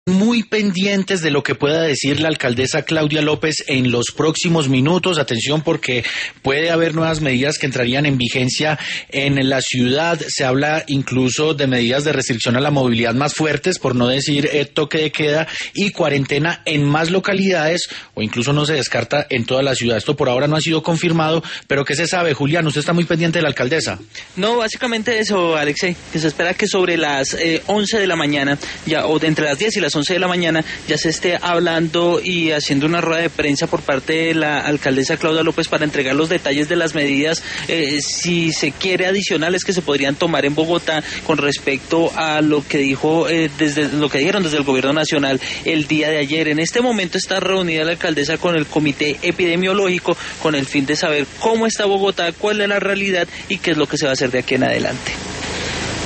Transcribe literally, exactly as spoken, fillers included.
Muy pendientes de lo que pueda decir la alcaldesa Claudia López en los próximos minutos. Atención, porque puede haber nuevas medidas que entrarían en vigencia en la ciudad. Se habla incluso de medidas de restricción a la movilidad más fuertes, por no decir eh, toque de queda y cuarentena en más localidades, o incluso no se descarta en toda la ciudad. Esto por ahora no ha sido confirmado, pero ¿qué se sabe? Julián, usted está muy pendiente de la alcaldesa. No, básicamente eso, Alexei, que se espera que sobre las eh, once de la mañana, ya o de entre las diez y las once de la mañana, ya se esté hablando y haciendo una rueda de prensa por parte de la alcaldesa Claudia López para entregar los detalles de las medidas, eh, si se quiere, adicionales que se podrían tomar en Bogotá con respecto a lo que dijo eh, desde lo que dijeron desde el gobierno nacional el día de ayer. En este momento está reunida la alcaldesa con el comité epidemiológico con el fin de saber cómo está Bogotá, cuál es la realidad y qué es lo que se va a hacer de aquí en adelante.